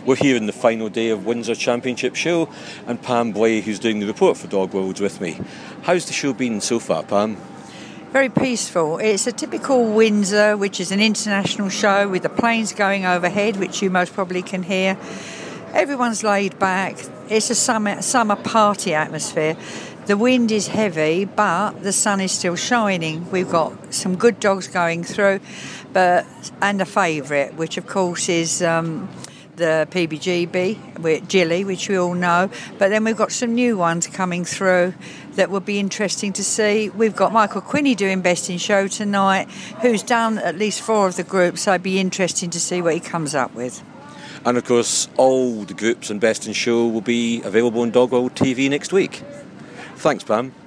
We're here in the final day of Windsor Championship Show, and Pam Blay, who's doing the report for Dog World, with me. How's the show been so far, Pam? Very peaceful. It's a typical Windsor, which is an international show with the planes going overhead, which you most probably can hear. Everyone's laid back. It's a summer party atmosphere. The wind is heavy, but the sun is still shining. We've got some good dogs going through, and a favourite, which of course is the PBGB with Jilly, which we all know. But then we've got some new ones coming through that will be interesting to see. We've got Michael Quinney doing Best in Show tonight, who's done at least 4 of the groups, so it'd be interesting to see what he comes up with. And of course, all the groups and Best in Show will be available on Dog World TV next week. Thanks, Pam.